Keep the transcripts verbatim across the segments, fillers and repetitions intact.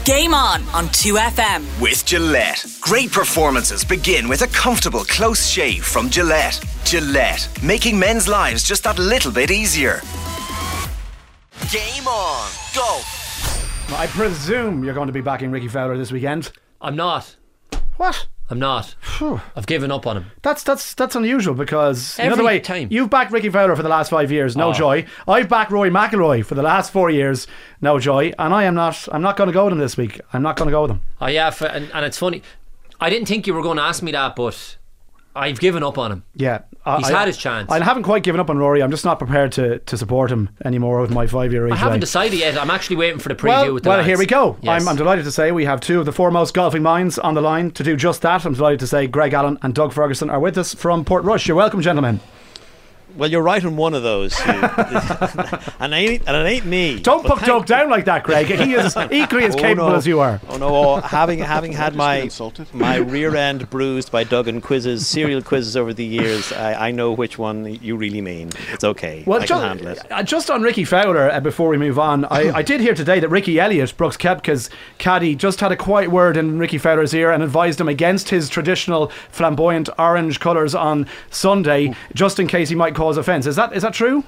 Game On on two F M. With Gillette. Great performances begin with a comfortable, close shave from Gillette. Gillette, making men's lives just that little bit easier. Game On. Go. I presume you're going to be backing Ricky Fowler this weekend. I'm not. What? I'm not. Phew. I've given up on him. That's that's that's unusual because Every you know the way time. You've backed Ricky Fowler for the last five years, no Oh. joy. I've backed Rory McIlroy for the last four years, no joy. And I am not. I'm not going to go with him this week. I'm not going to go with him. Oh yeah, for, and, and it's funny. I didn't think you were going to ask me that, but I've given up on him. Yeah, I, He's I, had his chance. I haven't quite given up on Rory. I'm just not prepared to, to support him anymore with my five-year age. I haven't line. decided yet. I'm actually waiting for the preview Well, with the well lads. here we go. Yes. I'm, I'm delighted to say we have two of the foremost golfing minds on the line to do just that. I'm delighted to say Greg Allen and Doug Ferguson are with us from Portrush. You're welcome, gentlemen. Well, you're right on one of those. You, and, it ain't, and it ain't me. Don't But put thank- Doug down like that, Greg. He is equally as Oh, capable no. as you are. Oh no! Oh, having having had Just my been insulted. my rear end bruised by Duggan quizzes, serial quizzes over the years, I, I know which one you really mean. It's okay. Well, I ju- can handle it. uh, just on Ricky Fowler, uh, before we move on, I, I did hear today that Ricky Elliott, Brooks Koepka's caddy, just had a quiet word in Ricky Fowler's ear and advised him against his traditional flamboyant orange colours on Sunday, just in case he might cause offence. Is that is that true?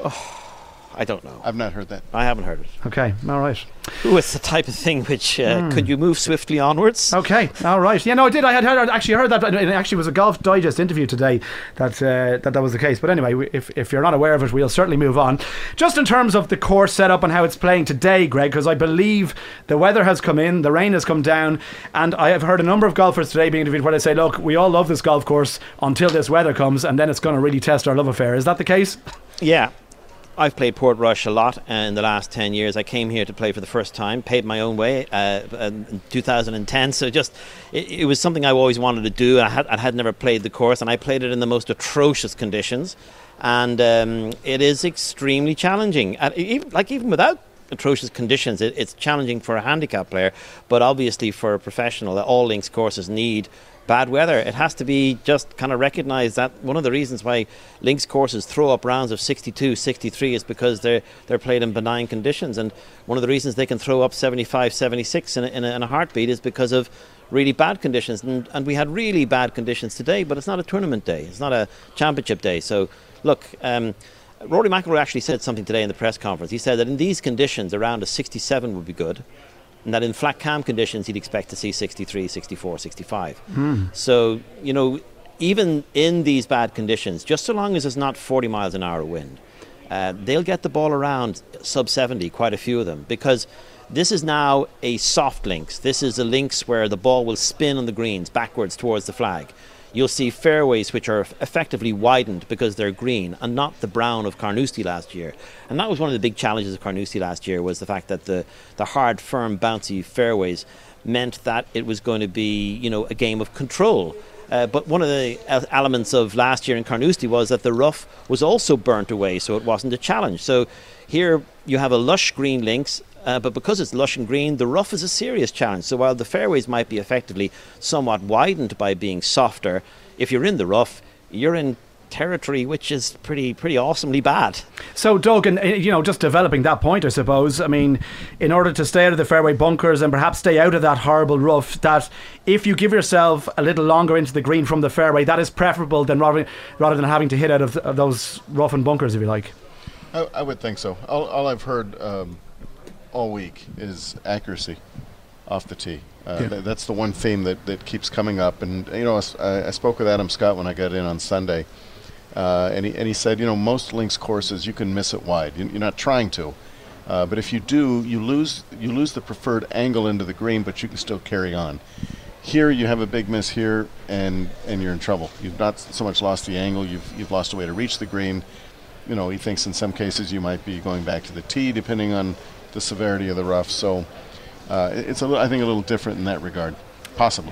I don't know. I've not heard that. I haven't heard it. Okay, all right. Ooh, it's the type of thing which uh, could you move swiftly onwards? Okay, all right. Yeah, no, I did. I had heard, actually heard that. It actually was a Golf Digest interview today that uh, that that was the case. But anyway, we- if if you're not aware of it, we'll certainly move on. Just in terms of the course setup and how it's playing today, Greg, because I believe the weather has come in, the rain has come down, and I have heard a number of golfers today being interviewed where they say, "Look, we all love this golf course until this weather comes, and then it's going to really test our love affair." Is that the case? Yeah. I've played Portrush a lot in the last ten years. I came here to play for the first time, paid my own way uh, in two thousand ten. So just, it, it was something I always wanted to do. I had, I had never played the course, and I played it in the most atrocious conditions. And um, it is extremely challenging. And even, like even without atrocious conditions, it, it's challenging for a handicap player. But obviously for a professional, all links courses need bad weather. It has to be just kind of recognised that one of the reasons why links courses throw up rounds of sixty-two, sixty-three is because they're they're played in benign conditions, and one of the reasons they can throw up seventy-five, seventy-six in a, in a, in a heartbeat is because of really bad conditions. And, and we had really bad conditions today, but it's not a tournament day, it's not a championship day. So look, um, Rory McIlroy actually said something today in the press conference. He said that in these conditions around a sixty-seven would be good, and that in flat cam conditions he'd expect to see sixty-three, sixty-four, sixty-five. Mm. So, you know, even in these bad conditions, just so long as it's not forty miles an hour wind, uh, they'll get the ball around sub seventy, quite a few of them, because this is now a soft links. This is a links where the ball will spin on the greens backwards towards the flag. You'll see fairways which are effectively widened because they're green and not the brown of Carnoustie last year. And that was one of the big challenges of Carnoustie last year, was the fact that the, the hard, firm, bouncy fairways meant that it was going to be, you know, a game of control. Uh, but one of the elements of last year in Carnoustie was that the rough was also burnt away, so it wasn't a challenge. So here you have a lush green links, Uh, but because it's lush and green, the rough is a serious challenge. So while the fairways might be effectively somewhat widened by being softer, if you're in the rough, you're in territory which is pretty pretty awesomely bad. So, Doug, and uh, you know, just developing that point, I suppose, I mean, in order to stay out of the fairway bunkers and perhaps stay out of that horrible rough, that if you give yourself a little longer into the green from the fairway, that is preferable than rather, rather than having to hit out of, of those rough and bunkers, if you like. I, I would think so. All, all I've heard um, all week is accuracy off the tee. Uh, Yeah. th- that's the one theme that, that keeps coming up. And, you know, I, s- I- I spoke with Adam Scott when I got in on Sunday, uh, and, he, and he said, you know, most links courses, you can miss it wide. You, you're not trying to. Uh, but if you do, you lose you lose the preferred angle into the green, but you can still carry on. Here you have a big miss here, and, and you're in trouble. You've not so much lost the angle, you've, you've lost a way to reach the green. You know, he thinks in some cases you might be going back to the tee, depending on the severity of the rough. So uh, it's a little, I think a little different in that regard, possibly.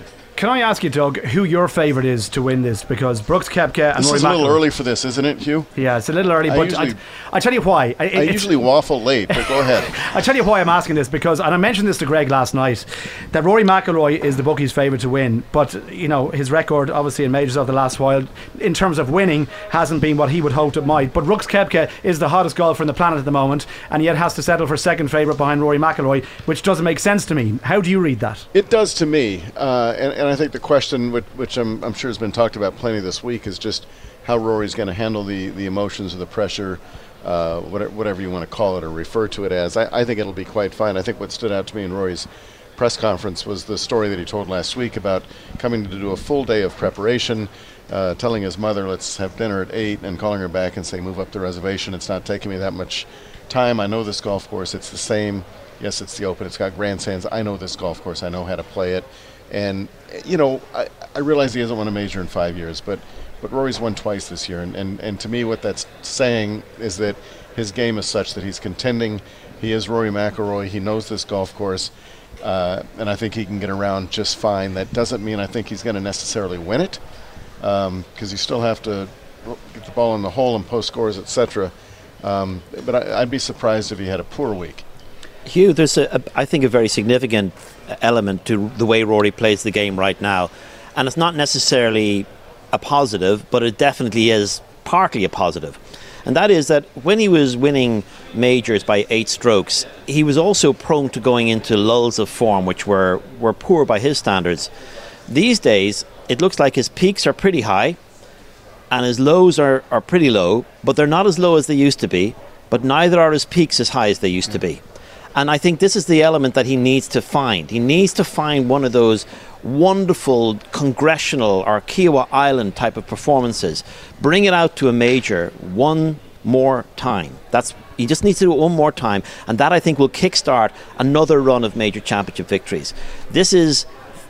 Can I ask you, Doug, who your favourite is to win this? Because Brooks Koepka and This Rory is a little McIlroy. early for this, isn't it, Hugh? Yeah, it's a little early, I but usually- I, I tell you why. I, I it's- usually waffle late, but go ahead. I tell you why I'm asking this, because, and I mentioned this to Greg last night, that Rory McIlroy is the bookies' favourite to win, but you know his record, obviously in majors of the last while, in terms of winning, hasn't been what he would hoped it might. But Brooks Koepka is the hottest golfer on the planet at the moment, and yet has to settle for second favourite behind Rory McIlroy, which doesn't make sense to me. How do you read that? It does to me, uh, and, and I think the question, which, which I'm, I'm sure has been talked about plenty this week, is just how Rory's going to handle the, the emotions or the pressure, uh, whatever, whatever you want to call it or refer to it as. I, I think it'll be quite fine. I think what stood out to me in Rory's press conference was the story that he told last week about coming to do a full day of preparation, uh, telling his mother, let's have dinner at eight, and calling her back and saying, move up the reservation. It's not taking me that much time. I know this golf course. It's the same. Yes, it's the Open. It's got grandstands. I know this golf course. I know how to play it. And, you know, I, I realize he hasn't won a major in five years, but, but Rory's won twice this year. And, and, and to me, what that's saying is that his game is such that he's contending. He is Rory McIlroy. He knows this golf course. Uh, and I think he can get around just fine. That doesn't mean I think he's going to necessarily win it, because um, you still have to get the ball in the hole and post scores, et cetera. Um, but I, I'd be surprised if he had a poor week. Hugh, there's a, a, I think a very significant element to the way Rory plays the game right now, and it's not necessarily a positive, but it definitely is partly a positive, and that is that when he was winning majors by eight strokes, he was also prone to going into lulls of form which were, were poor by his standards. These days, it looks like his peaks are pretty high and his lows are, are pretty low, but they're not as low as they used to be, but neither are his peaks as high as they used to be. And I think this is the element that he needs to find. He needs to find one of those wonderful congressional or Kiowa Island type of performances. Bring it out to a major one more time. That's he just needs to do it one more time, and that I think will kickstart another run of major championship victories. This is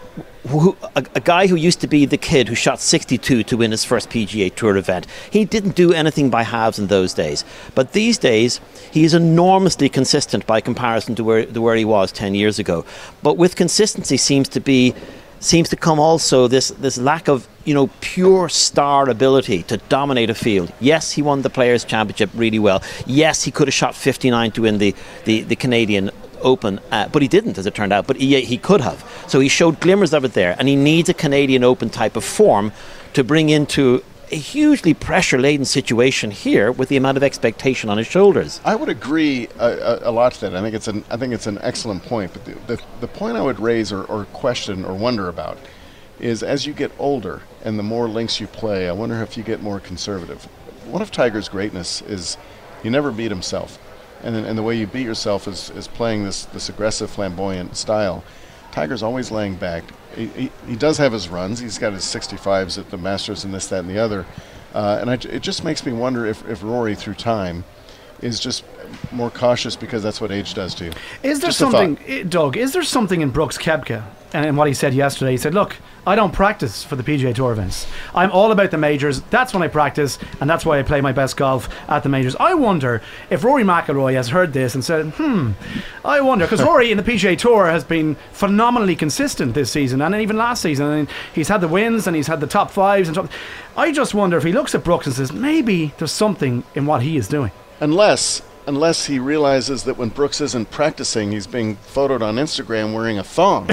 Who, a, a guy who used to be the kid who shot sixty-two to win his first P G A Tour event. He didn't do anything by halves in those days. But these days, he is enormously consistent by comparison to where, to where he was ten years ago. But with consistency seems to be seems to come also this, this lack of, you know, pure star ability to dominate a field. Yes, he won the Players' Championship really well. Yes, he could have shot fifty-nine to win the, the, the Canadian Open, uh, but he didn't, as it turned out, but he, he could have. So he showed glimmers of it there, and he needs a Canadian Open type of form to bring into a hugely pressure-laden situation here with the amount of expectation on his shoulders. I would agree a, a, a lot to that. I think it's an I think it's an excellent point. But the the, the point I would raise or, or question or wonder about is as you get older and the more links you play, I wonder if you get more conservative. One of Tiger's greatness is he never beat himself. And, and the way you beat yourself is, is playing this, this aggressive, flamboyant style. Tiger's always laying back. He, he, he does have his runs. He's got his sixty-fives at the Masters and this, that, and the other. Uh, and I, it just makes me wonder if, if Rory, through time, is just more cautious because that's what age does to you. Is there Just a something, thought. eh, Doug, is there something in Brooks Koepka and in what he said yesterday? He said, look, I don't practice for the P G A Tour events. I'm all about the majors. That's when I practice, and that's why I play my best golf at the majors. I wonder if Rory McIlroy has heard this and said, hmm, I wonder, because Rory in the P G A Tour has been phenomenally consistent this season and even last season. I mean, he's had the wins and he's had the top fives. and top, I just wonder if he looks at Brooks and says, maybe there's something in what he is doing. Unless... Unless he realizes that when Brooks isn't practicing, he's being photoed on Instagram wearing a thong.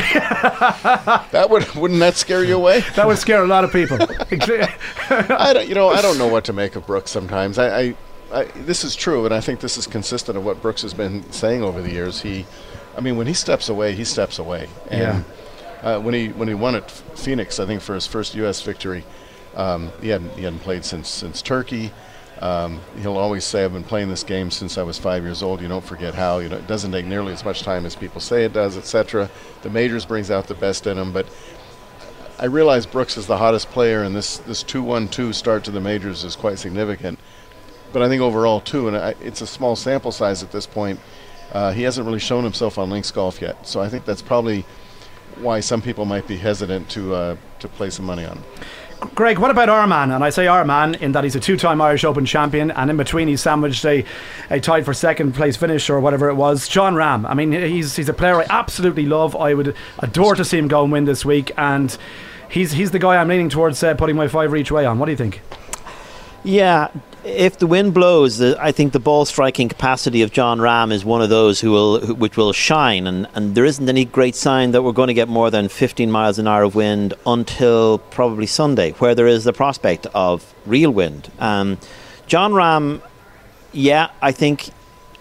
That would wouldn't that scare you away? That would scare a lot of people. I don't, you know, I don't know what to make of Brooks sometimes. I, I, I, this is true, and I think this is consistent of what Brooks has been saying over the years. He, I mean, when he steps away, he steps away. And Yeah. uh, when he when he won at Phoenix, I think for his first U S victory, um, he hadn't he hadn't played since since Turkey. Um, he'll always say, I've been playing this game since I was five years old. You don't forget how. You know, it doesn't take nearly as much time as people say it does, et cetera. The majors brings out the best in him. But I realize Brooks is the hottest player, and this this two one two start to the majors is quite significant. But I think overall, too, and I, it's a small sample size at this point, uh, he hasn't really shown himself on links golf yet. So I think that's probably why some people might be hesitant to uh, to play some money on him. Greg, what about our man? And I say our man in that he's a two-time Irish Open champion, and in between he's sandwiched a, a tied for second place finish or whatever it was. Jon Rahm. I mean, he's he's a player I absolutely love. I would adore to see him go and win this week, and he's he's the guy I'm leaning towards uh, putting my fiver each way on. What do you think? Yeah, if the wind blows, the, I think the ball striking capacity of Jon Rahm is one of those who will, who, which will shine, and, and there isn't any great sign that we're going to get more than fifteen miles an hour of wind until probably Sunday, where there is the prospect of real wind. Um, Jon Rahm, yeah, I think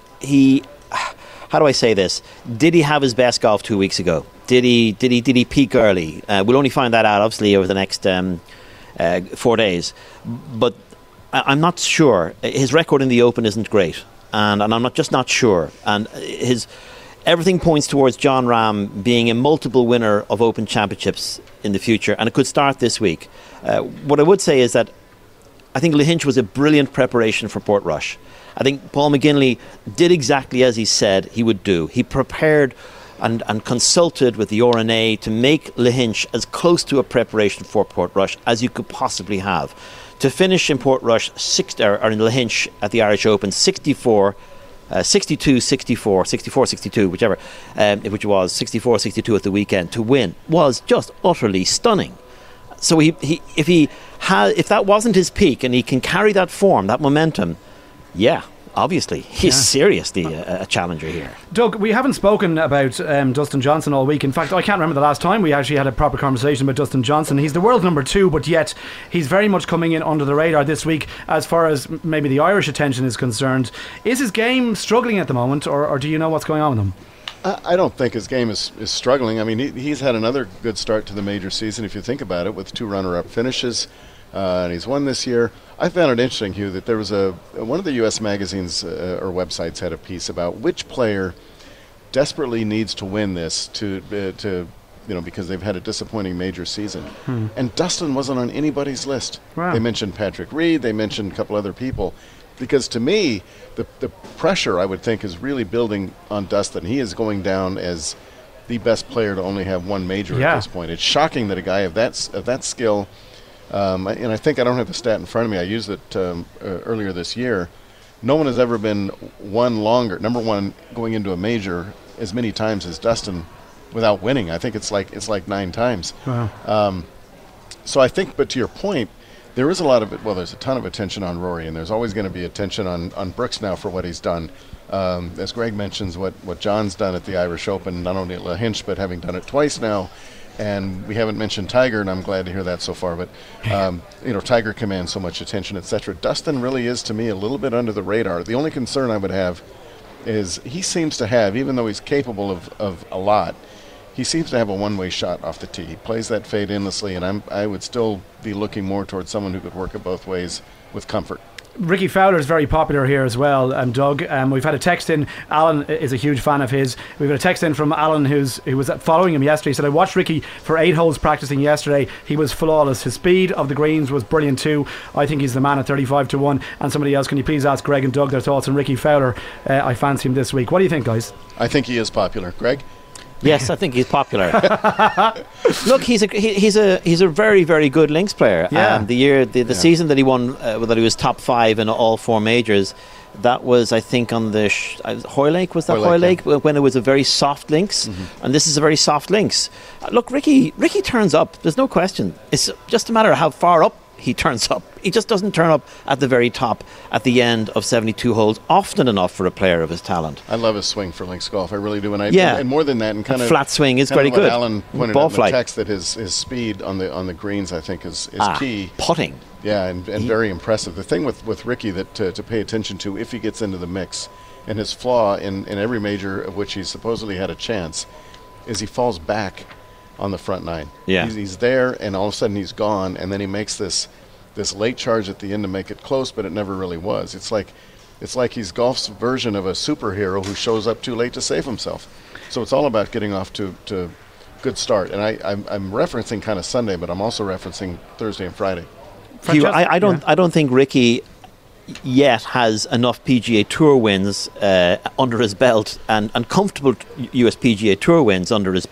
he. How do I say this? Did he have his best golf two weeks ago? Did he? Did he? Did he peak early? Uh, we'll only find that out, obviously, over the next um, uh, four days, but. I'm not sure. His record in the Open isn't great, and, and I'm not just not sure. And his everything points towards Jon Rahm being a multiple winner of Open Championships in the future, and it could start this week. Uh, what I would say is that I think Lahinch was a brilliant preparation for Portrush. I think Paul McGinley did exactly as he said he would do. He prepared and, and consulted with the R N A to make Lahinch as close to a preparation for Portrush as you could possibly have. To finish in Portrush, six, or, or in Lahinch at the Irish Open, sixty-four, uh, sixty-two, sixty-four, sixty-four, sixty-two, whichever, um, which was sixty-four, sixty-two at the weekend, to win was just utterly stunning. So he, he, if he had, if that wasn't his peak, and he can carry that form, that momentum, yeah, obviously he's yeah. seriously a, a challenger here. Doug, we haven't spoken about um, Dustin Johnson all week. In fact, I can't remember the last time we actually had a proper conversation about Dustin Johnson. He's the world number two, but yet he's very much coming in under the radar this week as far as maybe the Irish attention is concerned. Is his game struggling at the moment, or, or do you know what's going on with him? I don't think his game is, is struggling. I mean, he, he's had another good start to the major season, if you think about it, with two runner-up finishes. Uh, and he's won this year. I found it interesting, Hugh, that there was a one of the U S magazines uh, or websites had a piece about which player desperately needs to win this to uh, to you know because they've had a disappointing major season. Hmm. And Dustin wasn't on anybody's list. Wow. They mentioned Patrick Reed. They mentioned a couple other people. Because to me, the the pressure I would think is really building on Dustin. He is going down as the best player to only have one major yeah. at this point. It's shocking that a guy of that of that skill. Um, and I think I don't have the stat in front of me. I used it um, uh, earlier this year. No one has ever been one longer, number one, going into a major as many times as Dustin without winning. I think it's like it's like nine times. Wow. Um, so I think, but to your point, there is a lot of it. Well, there's a ton of attention on Rory, and there's always going to be attention on, on Brooks now for what he's done. Um, as Greg mentions, what, what John's done at the Irish Open, not only at Lahinch, but having done it twice now. And we haven't mentioned Tiger, and I'm glad to hear that so far. But, um, you know, Tiger commands so much attention, et cetera. Dustin really is, to me, a little bit under the radar. The only concern I would have is he seems to have, even though he's capable of, of a lot, he seems to have a one-way shot off the tee. He plays that fade endlessly, and I'm, I would still be looking more towards someone who could work it both ways with comfort. Ricky Fowler is very popular here as well, um, Doug. Um, we've had a text in. Alan is a huge fan of his. We've got a text in from Alan who's who was following him yesterday. He said, I watched Ricky for eight holes practicing yesterday. He was flawless. His speed of the greens was brilliant too. I think he's the man at thirty-five to one. And somebody else, can you please ask Greg and Doug their thoughts on Ricky Fowler? Uh, I fancy him this week. What do you think, guys? I think he is popular. Greg? Yes, I think he's popular. Look, he's a he, he's a he's a very very good links player. Yeah. Um, the year the, the yeah. season that he won, uh, that he was top five in all four majors. That was, I think, on the sh- uh, Hoylake. Was that Hoylake? Yeah. When it was a very soft links, mm-hmm. and this is a very soft links. Uh, look, Ricky Ricky turns up. There's no question. It's just a matter of how far up he turns up. He just doesn't turn up at the very top at the end of seventy-two holes often enough for a player of his talent. I love his swing for links golf. I really do. And I yeah. and more than that, and kind a of flat swing is very good. Alan pointed Ball out in flight. the text that his, his speed on the on the greens, I think, is, is ah, key. Putting. Yeah, and, and he, very impressive. The thing with, with Ricky that to, to pay attention to if he gets into the mix, and his flaw in, in every major of which he's supposedly had a chance, is he falls back on the front nine. Yeah. He's, he's there, and all of a sudden he's gone, and then he makes this this late charge at the end to make it close, but it never really was. It's like it's like he's golf's version of a superhero who shows up too late to save himself. So it's all about getting off to to good start. And I, I'm, I'm referencing kind of Sunday, but I'm also referencing Thursday and Friday. Hugh, I, I don't yeah. I don't think Ricky yet has enough P G A Tour wins uh, under his belt and, and comfortable U S P G A Tour wins under his belt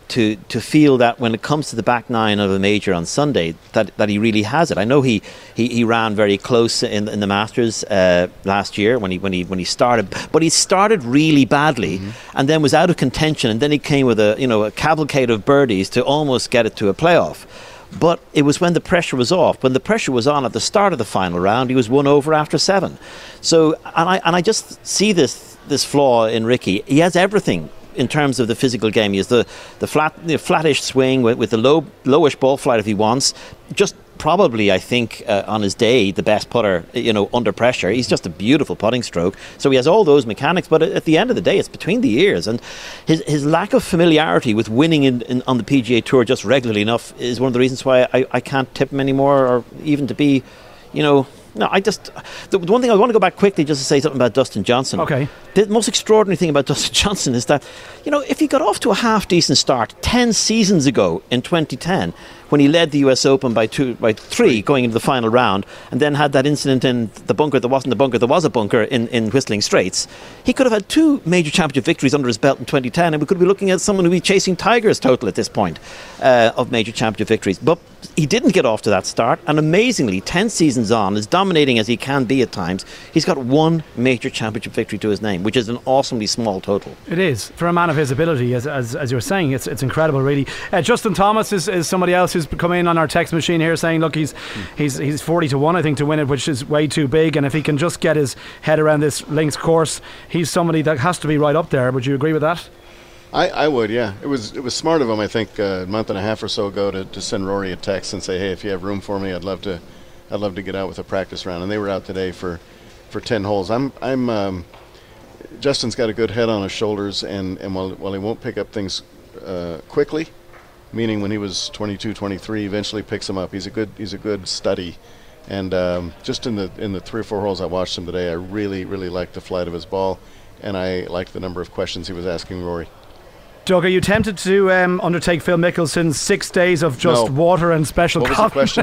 to to feel that when it comes to the back nine of a major on Sunday, that, that he really has it. I know he, he, he ran very close in in the Masters uh, last year when he when he when he started, but he started really badly mm-hmm. and then was out of contention, and then he came with a you know a cavalcade of birdies to almost get it to a playoff. But it was when the pressure was off. When the pressure was on at the start of the final round, he was one over after seven. So, and I and I just see this this flaw in Ricky. He has everything in terms of the physical game. He has the the flat, the flattish swing with, with the low lowish ball flight if he wants. Just probably, I think, uh, on his day, the best putter, you know, under pressure. He's just a beautiful putting stroke. So he has all those mechanics, but at the end of the day, it's between the ears. And his his lack of familiarity with winning in, in, on the P G A Tour just regularly enough is one of the reasons why I, I can't tip him anymore, or even to be, you know... No, I just... The one thing I want to go back quickly just to say something about Dustin Johnson. Okay. The most extraordinary thing about Dustin Johnson is that, you know, if he got off to a half-decent start ten seasons ago in twenty ten, when he led the U S Open by two, by three going into the final round, and then had that incident in the bunker that wasn't a bunker, there was a bunker in, in Whistling Straits, he could have had two major championship victories under his belt in twenty ten, and we could be looking at someone who would be chasing Tiger's total at this point uh, of major championship victories. But he didn't get off to that start, and amazingly, ten seasons on, as dominating as he can be at times, he's got one major championship victory to his name, which is an awesomely small total. It is, for a man of his ability, as as, as you were saying. It's it's incredible, really. Uh, Justin Thomas is, is somebody else who's come in on our text machine here saying, look, he's he's he's forty to one, I think, to win it, which is way too big, and if he can just get his head around this links course, he's somebody that has to be right up there. Would you agree with that? I, I would, yeah. It was it was smart of him, I think, uh, a month and a half or so ago to, to send Rory a text and say, hey, if you have room for me, I'd love to I'd love to get out with a practice round. And they were out today for, for ten holes. I'm I'm um, Justin's got a good head on his shoulders, and, and while while he won't pick up things uh, quickly, meaning when he was twenty-two, twenty-three, eventually picks him up. He's a good he's a good study. And um, just in the in the three or four holes I watched him today, I really, really liked the flight of his ball, and I liked the number of questions he was asking Rory. Doug, are you tempted to um, undertake Phil Mickelson's six days of just No. water and special What was coffee?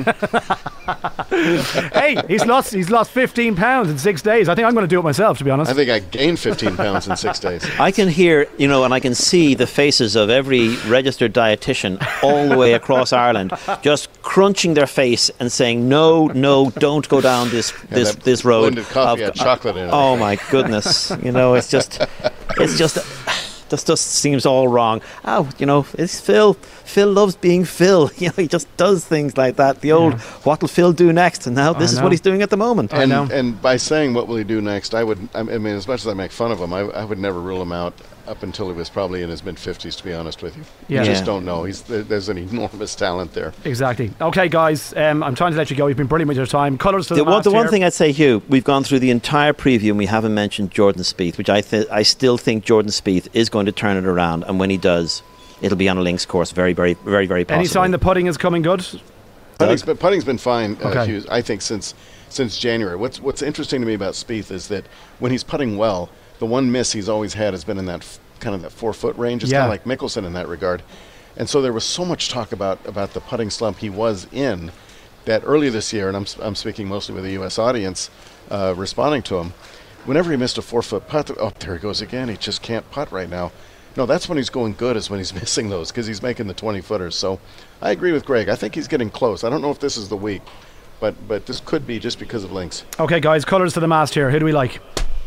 the question? Hey, he's lost he's lost fifteen pounds in six days. I think I'm going to do it myself, to be honest. I think I gained fifteen pounds in six days. I can hear, you know, and I can see the faces of every registered dietitian all the way across Ireland just crunching their face and saying, no, no, don't go down this Yeah, this that this road. blended coffee of- had chocolate in it. Oh my goodness! You know, it's just, it's just, this just seems all wrong. Oh, you know, it's Phil. Phil loves being Phil. You know, he just does things like that. The old, Yeah. what'll Phil do next? And now this is know. what he's doing at the moment. I And, know. and by saying what will he do next, I would, I mean, as much as I make fun of him, I, I would never rule him out up until he was probably in his mid-fifties, to be honest with you. Yeah. You just Yeah. don't know. He's there, There's an enormous talent there. Exactly. Okay, guys, um, I'm trying to let you go. You've been brilliant with your time. Colours to the, The, one, mast the one here. thing I'd say, Hugh, we've gone through the entire preview and we haven't mentioned Jordan Spieth, which I th- I still think Jordan Spieth is going to turn it around, and when he does, it'll be on a links course. Very, very, very, very possible. Any sign the putting is coming good? Putting's been, putting's been fine, uh, Okay. Hughes, I think, since since January. What's What's interesting to me about Spieth is that when he's putting well, the one miss he's always had has been in that f- kind of that four foot range. It's Yeah. kind of like Mickelson in that regard. And so there was so much talk about about the putting slump he was in that early this year, and I'm s- I'm speaking mostly with the U S audience, uh, responding to him. Whenever he missed a four foot putt, oh, there he goes again. He just can't putt right now. No, that's when he's going good, is when he's missing those, because he's making the twenty footers. So I agree with Greg. I think he's getting close. I don't know if this is the week, but but this could be just because of links. Okay, guys, colours to the mast here. Who do we like?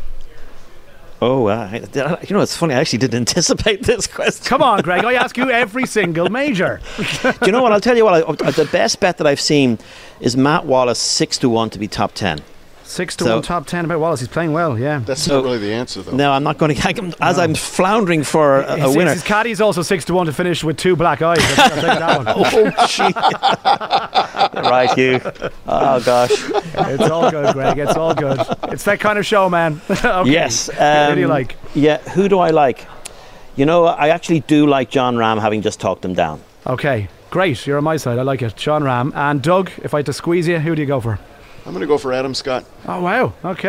Oh, uh, I- you know, it's funny. I actually didn't anticipate this question. Come on, Greg. I ask you every single major. Do you know what? I'll tell you what. I, the best bet that I've seen is Matt Wallace six to one to be top ten. Six to So- one, top ten about Wallace. He's playing well, yeah. That's So- not really the answer, though. No, I'm not going to. As I'm floundering for a, a his, winner. his caddy's also six to one to finish with two black eyes. I'll, I'll take that one. Oh, gee. Right, Hugh. Oh gosh. It's all good, Greg. It's all good. It's that kind of show, man. Okay. Yes. Who do you um, like? Yeah. Who do I like? You know, I actually do like John Rahm, having just talked him down. Okay, great. You're on my side. I like it. Sean Ram. And Doug, if I had to squeeze you, who do you go for? I'm going to go for Adam Scott. Oh, wow. Okay.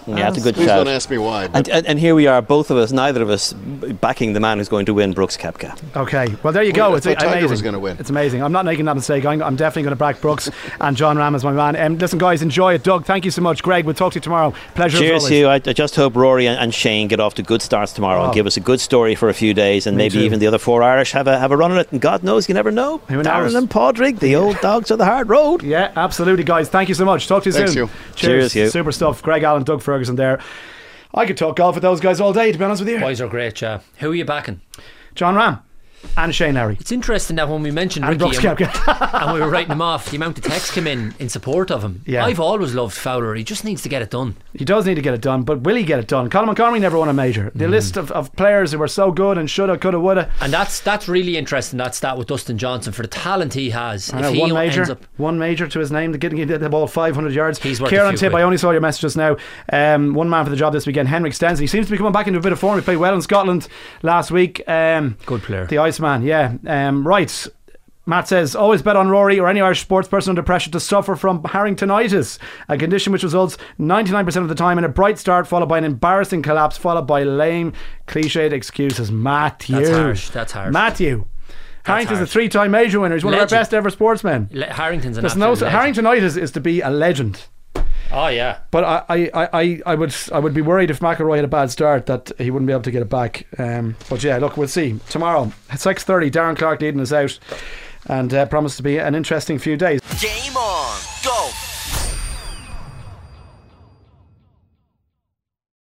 Yeah, that's a good Please shout. don't ask me why. And, and, and here we are, both of us, neither of us, backing the man who's going to win, Brooks Koepka. Okay, well there you go. Well, I It's thought Tiger amazing. was gonna win. It's amazing. I'm not making that mistake. I'm, I'm definitely going to back Brooks and John Ram as my man. Um, listen, guys, enjoy it. Doug, thank you so much. Greg, we'll talk to you tomorrow. Pleasure. Cheers as to always. you. I, I just hope Rory and, and Shane get off to good starts tomorrow Oh. and give us a good story for a few days, and Me maybe too. even the other four Irish have a have a run at it. And God knows, you never know. Who knows? Darren and Padraig, the old dogs of the hard road. Yeah, absolutely, guys. Thank you so much. Talk to you Thanks, soon. you. Cheers. Cheers, you. Super stuff. Greg Allen, Doug Ferguson there. I could talk golf with those guys all day, to be honest with you. Boys are great, yeah. Who are you backing? John Ram and Shane Lowry. It's interesting that when we mentioned And Brooks Ricky and, Koepka. and we were writing him off, the amount of texts came in in support of him. Yeah. I've always loved Fowler. He just needs to get it done. He does need to get it done, but will he get it done? Colin Montgomery never won a major. The list of, of players who were so good and shoulda, coulda, woulda. And that's that's really interesting, that stat with Dustin Johnson, for the talent he has. I If know, he one ends major, up, one major to his name, getting the ball five hundred yards. He's worth a Kieran few Tibb, quid. I only saw your message just now. Um, one man for the job this weekend, Henrik Stenson. He seems to be coming back into a bit of form. He played well in Scotland last week. Um, Good player. The Iceman, yeah. Um, right. Matt says, always bet on Rory or any Irish sports person under pressure to suffer from Harringtonitis, a condition which results ninety-nine percent of the time in a bright start followed by an embarrassing collapse followed by lame, cliched excuses. Matthew. That's harsh. That's harsh. Matthew. Harrington's a harsh. three-time major winner. He's one Legend. of our best ever sportsmen. Le- Harrington's an There's no absolute legend. Harringtonitis is to be a legend. Oh yeah. But I, I, I, I would I would be worried if McIlroy had a bad start that he wouldn't be able to get it back. Um, but yeah, look, we'll see. Tomorrow at six thirty, Darren Clark leading us out, and uh, promised to be an interesting few days. Game on.